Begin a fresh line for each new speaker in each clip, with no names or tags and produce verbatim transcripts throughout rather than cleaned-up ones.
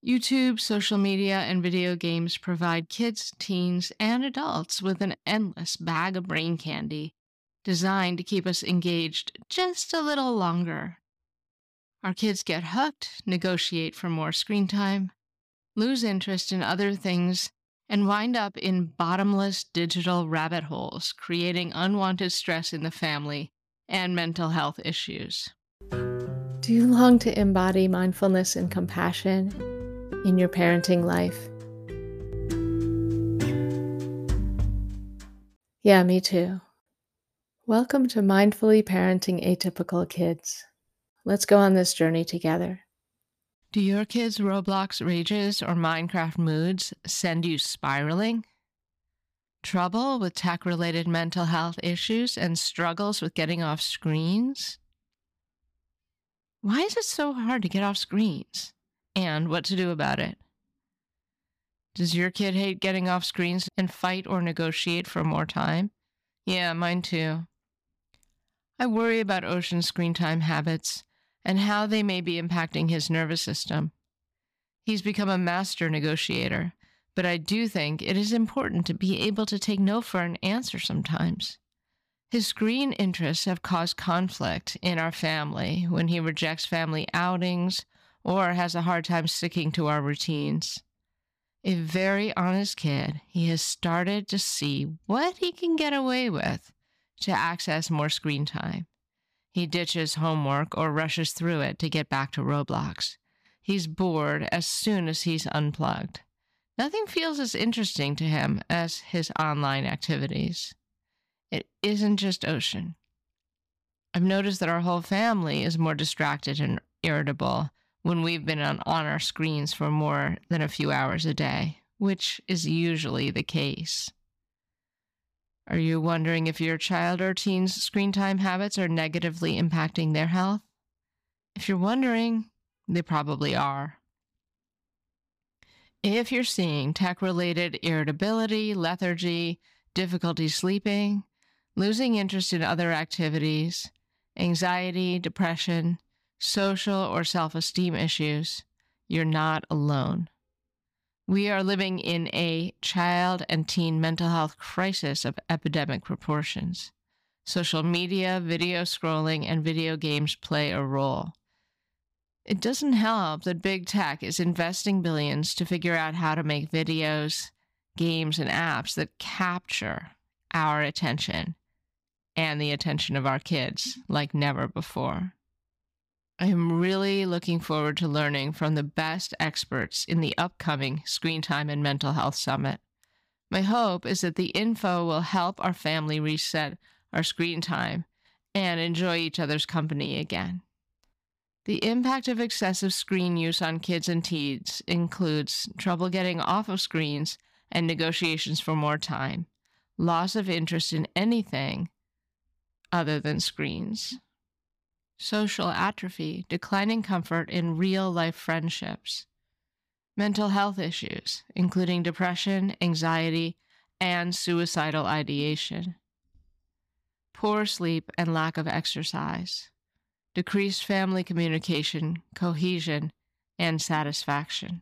YouTube, social media, and video games provide kids, teens, and adults with an endless bag of brain candy designed to keep us engaged just a little longer. Our kids get hooked, negotiate for more screen time, lose interest in other things, and wind up in bottomless digital rabbit holes, creating unwanted stress in the family and mental health issues. Do you long to embody mindfulness and compassion in your parenting life? Yeah, me too. Welcome to Mindfully Parenting Atypical Kids. Let's go on this journey together. Do your kids' Roblox rages or Minecraft moods send you spiraling? Trouble with tech-related mental health issues and struggles with getting off screens? Why is it so hard to get off screens? And what to do about it? Does your kid hate getting off screens and fight or negotiate for more time? Yeah, mine too. I worry about Ocean's screen time habits and how they may be impacting his nervous system. He's become a master negotiator, but I do think it is important to be able to take no for an answer sometimes. His screen interests have caused conflict in our family when he rejects family outings or has a hard time sticking to our routines. A very honest kid, he has started to see what he can get away with to access more screen time. He ditches homework or rushes through it to get back to Roblox. He's bored as soon as he's unplugged. Nothing feels as interesting to him as his online activities. It isn't just Ocean. I've noticed that our whole family is more distracted and irritable when we've been on, on our screens for more than a few hours a day, which is usually the case. Are you wondering if your child or teen's screen time habits are negatively impacting their health? If you're wondering, they probably are. If you're seeing tech-related irritability, lethargy, difficulty sleeping, losing interest in other activities, anxiety, depression, social or self-esteem issues, you're not alone. We are living in a child and teen mental health crisis of epidemic proportions. Social media, video scrolling, and video games play a role. It doesn't help that big tech is investing billions to figure out how to make videos, games, and apps that capture our attention and the attention of our kids like never before. I am really looking forward to learning from the best experts in the upcoming Screen Time and Mental Health Summit. My hope is that the info will help our family reset our screen time and enjoy each other's company again. The impact of excessive screen use on kids and teens includes trouble getting off of screens and negotiations for more time, loss of interest in anything other than screens, social atrophy, declining comfort in real-life friendships, mental health issues, including depression, anxiety, and suicidal ideation, poor sleep and lack of exercise, decreased family communication, cohesion, and satisfaction.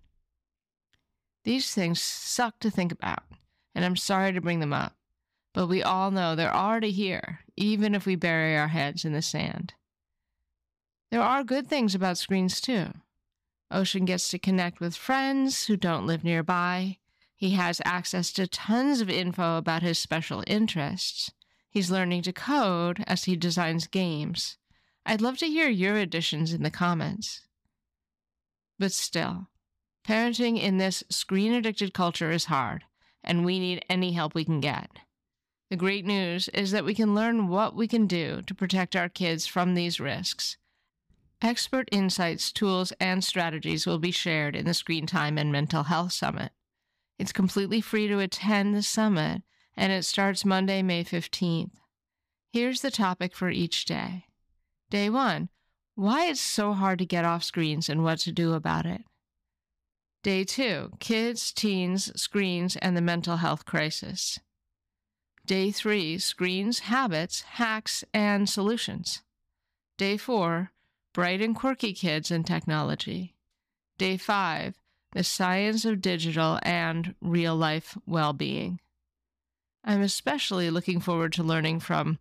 These things suck to think about, and I'm sorry to bring them up, but we all know they're already here, even if we bury our heads in the sand. There are good things about screens, too. Ocean gets to connect with friends who don't live nearby. He has access to tons of info about his special interests. He's learning to code as he designs games. I'd love to hear your additions in the comments. But still, parenting in this screen-addicted culture is hard, and we need any help we can get. The great news is that we can learn what we can do to protect our kids from these risks. Expert insights, tools, and strategies will be shared in the Screen Time and Mental Health Summit. It's completely free to attend the summit, and it starts Monday, May fifteenth. Here's the topic for each day. Day one, why it's so hard to get off screens and what to do about it. Day two, kids, teens, screens, and the mental health crisis. Day three, screens, habits, hacks, and solutions. Day four, bright and quirky kids and technology. Day five, The Science of Digital and Real-Life Well-Being. I'm especially looking forward to learning from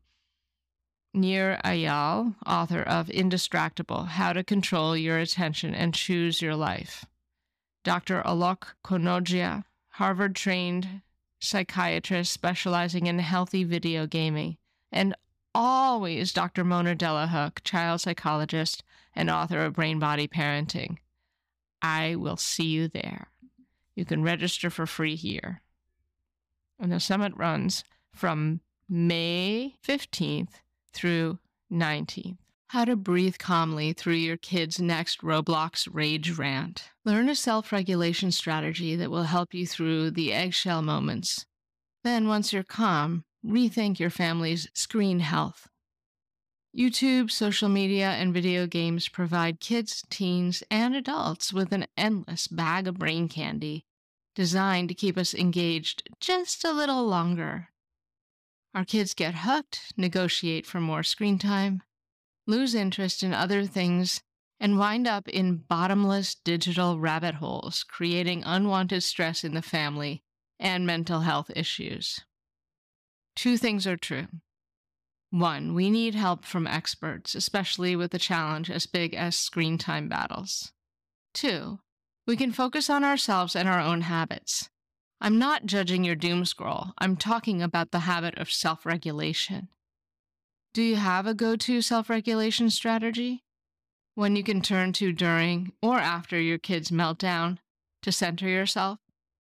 Nir Eyal, author of Indistractable: How to Control Your Attention and Choose Your Life. Doctor Alok Konogia, Harvard-trained psychiatrist specializing in healthy video gaming, and always Doctor Mona Delahooke, child psychologist and author of Brain Body Parenting. I will see you there. You can register for free here. And the summit runs from May fifteenth through nineteenth. How to breathe calmly through your kid's next Roblox rage rant. Learn a self-regulation strategy that will help you through the eggshell moments. Then, once you're calm, rethink your family's screen health. YouTube, social media, and video games provide kids, teens, and adults with an endless bag of brain candy designed to keep us engaged just a little longer. Our kids get hooked, negotiate for more screen time, lose interest in other things, and wind up in bottomless digital rabbit holes, creating unwanted stress in the family and mental health issues. Two things are true. One, we need help from experts, especially with a challenge as big as screen time battles. Two, we can focus on ourselves and our own habits. I'm not judging your doom scroll. I'm talking about the habit of self-regulation. Do you have a go-to self-regulation strategy? One you can turn to during or after your kid's meltdown to center yourself?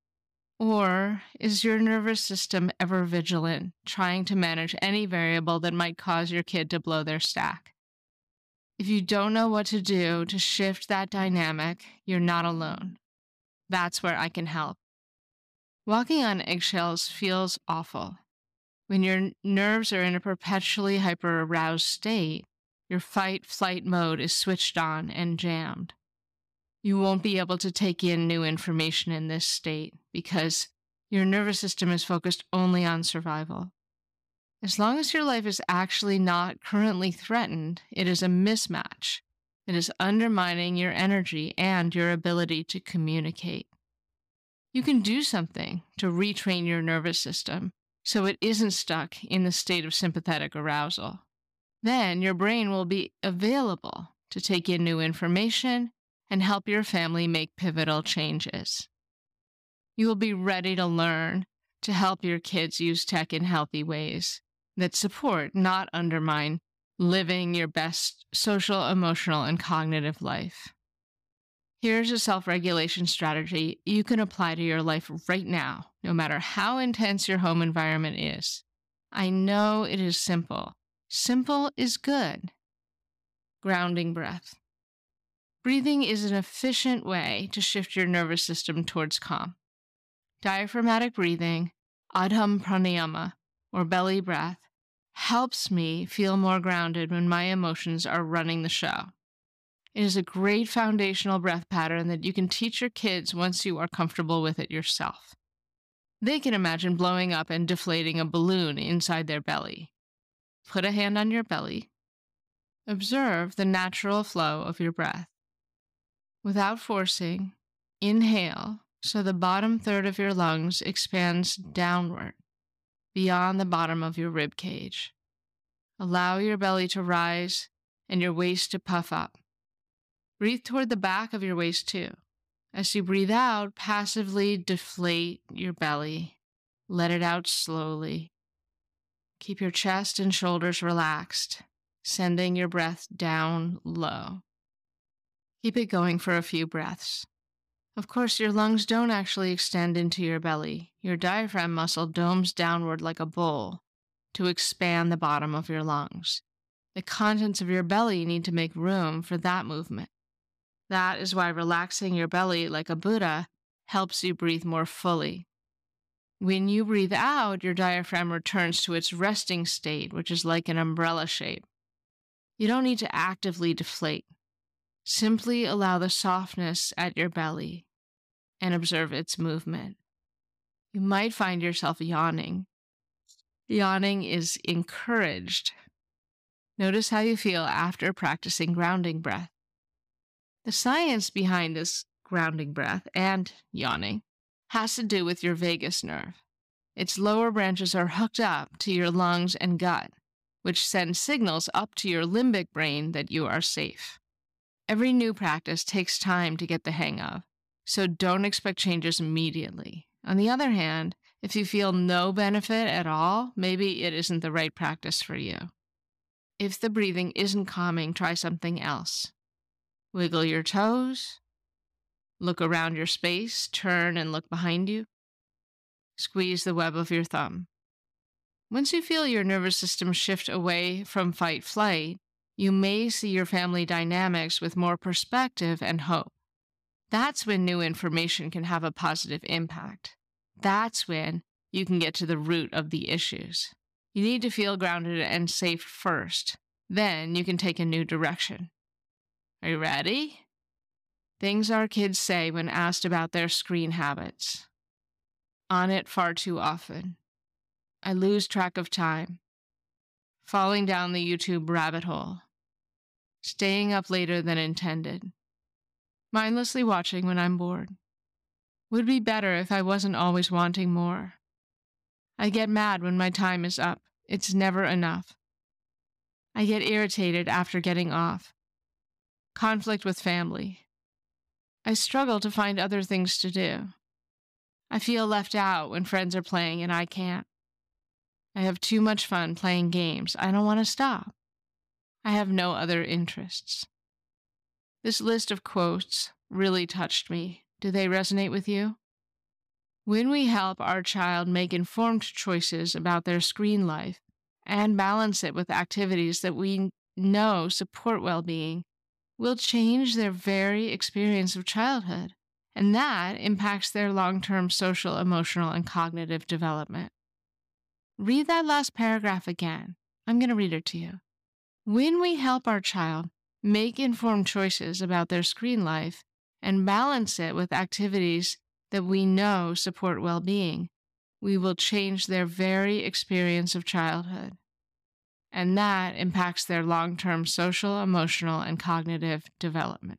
Or is your nervous system ever vigilant, trying to manage any variable that might cause your kid to blow their stack? If you don't know what to do to shift that dynamic, you're not alone. That's where I can help. Walking on eggshells feels awful. When your nerves are in a perpetually hyper-aroused state, your fight-flight mode is switched on and jammed. You won't be able to take in new information in this state because your nervous system is focused only on survival. As long as your life is actually not currently threatened, it is a mismatch. It is undermining your energy and your ability to communicate. You can do something to retrain your nervous system so it isn't stuck in the state of sympathetic arousal. Then your brain will be available to take in new information and help your family make pivotal changes. You will be ready to learn to help your kids use tech in healthy ways that support, not undermine, living your best social, emotional, and cognitive life. Here's a self-regulation strategy you can apply to your life right now, no matter how intense your home environment is. I know it is simple. Simple is good. Grounding breath. Breathing is an efficient way to shift your nervous system towards calm. Diaphragmatic breathing, Adham Pranayama, or belly breath, helps me feel more grounded when my emotions are running the show. It is a great foundational breath pattern that you can teach your kids once you are comfortable with it yourself. They can imagine blowing up and deflating a balloon inside their belly. Put a hand on your belly. Observe the natural flow of your breath. Without forcing, inhale so the bottom third of your lungs expands downward, beyond the bottom of your rib cage. Allow your belly to rise and your waist to puff up. Breathe toward the back of your waist too. As you breathe out, passively deflate your belly. Let it out slowly. Keep your chest and shoulders relaxed, sending your breath down low. Keep it going for a few breaths. Of course, your lungs don't actually extend into your belly. Your diaphragm muscle domes downward like a bowl to expand the bottom of your lungs. The contents of your belly need to make room for that movement. That is why relaxing your belly like a Buddha helps you breathe more fully. When you breathe out, your diaphragm returns to its resting state, which is like an umbrella shape. You don't need to actively deflate. Simply allow the softness at your belly and observe its movement. You might find yourself yawning. Yawning is encouraged. Notice how you feel after practicing grounding breath. The science behind this grounding breath, and yawning, has to do with your vagus nerve. Its lower branches are hooked up to your lungs and gut, which send signals up to your limbic brain that you are safe. Every new practice takes time to get the hang of, so don't expect changes immediately. On the other hand, if you feel no benefit at all, maybe it isn't the right practice for you. If the breathing isn't calming, try something else. Wiggle your toes. Look around your space, turn and look behind you. Squeeze the web of your thumb. Once you feel your nervous system shift away from fight-flight, you may see your family dynamics with more perspective and hope. That's when new information can have a positive impact. That's when you can get to the root of the issues. You need to feel grounded and safe first. Then you can take a new direction. Are you ready? Things our kids say when asked about their screen habits. On it far too often. I lose track of time. Falling down the YouTube rabbit hole. Staying up later than intended. Mindlessly watching when I'm bored. Would be better if I wasn't always wanting more. I get mad when my time is up. It's never enough. I get irritated after getting off. Conflict with family. I struggle to find other things to do. I feel left out when friends are playing and I can't. I have too much fun playing games. I don't want to stop. I have no other interests. This list of quotes really touched me. Do they resonate with you? When we help our child make informed choices about their screen life and balance it with activities that we know support well-being, we'll change their very experience of childhood, and that impacts their long-term social, emotional, and cognitive development. Read that last paragraph again. I'm going to read it to you. When we help our child make informed choices about their screen life and balance it with activities that we know support well-being, we will change their very experience of childhood. And that impacts their long-term social, emotional, and cognitive development.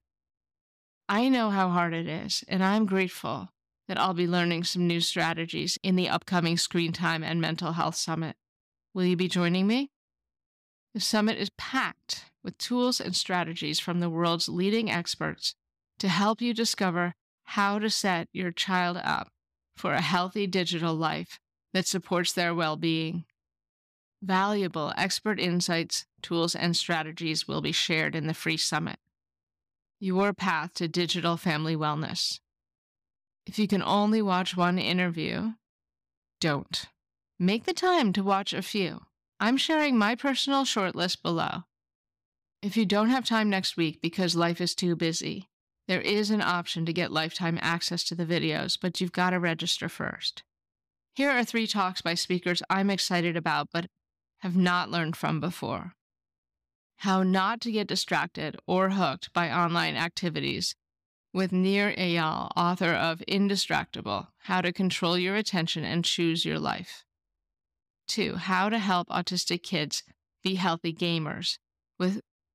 I know how hard it is, and I'm grateful that I'll be learning some new strategies in the upcoming Screen Time and Mental Health Summit. Will you be joining me? The summit is packed with tools and strategies from the world's leading experts to help you discover how to set your child up for a healthy digital life that supports their well-being. Valuable expert insights, tools, and strategies will be shared in the free summit. Your path to digital family wellness. If you can only watch one interview, don't. Make the time to watch a few. I'm sharing my personal shortlist below. If you don't have time next week because life is too busy, there is an option to get lifetime access to the videos, but you've got to register first. Here are three talks by speakers I'm excited about but have not learned from before. How not to get distracted or hooked by online activities with Nir Eyal, author of Indistractable, How to Control Your Attention and Choose Your Life. Two, how to help autistic kids be healthy gamers with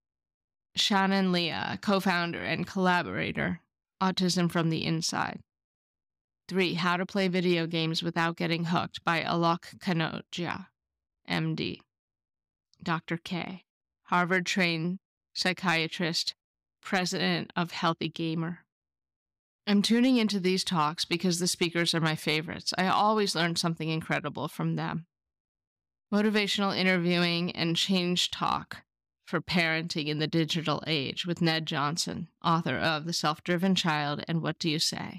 Shannon Leah, co-founder and collaborator, Autism from the Inside. Three, how to play video games without getting hooked by Alok Kanodia, M D. Doctor K, Harvard-trained psychiatrist, president of Healthy Gamer. I'm tuning into these talks because the speakers are my favorites. I always learn something incredible from them. Motivational interviewing and change talk for parenting in the digital age with Ned Johnson, author of The Self-Driven Child and What Do You Say?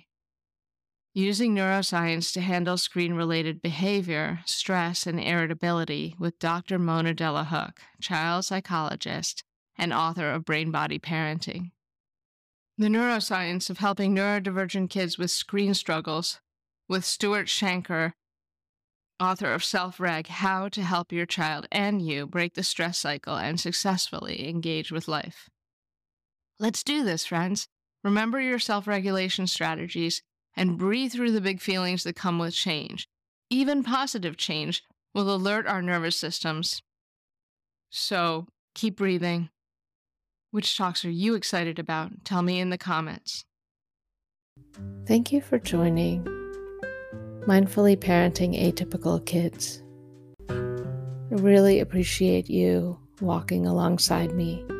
Using neuroscience to handle screen-related behavior, stress, and irritability with Doctor Mona Delahooke, child psychologist and author of Brain Body Parenting. The neuroscience of helping neurodivergent kids with screen struggles with Stuart Shanker, author of Self-Reg, How to Help Your Child and You Break the Stress Cycle and Successfully Engage with Life. Let's do this, friends. Remember your self-regulation strategies and breathe through the big feelings that come with change. Even positive change will alert our nervous systems. So keep breathing. Which talks are you excited about? Tell me in the comments. Thank you for joining Mindfully Parenting Atypical Kids. I really appreciate you walking alongside me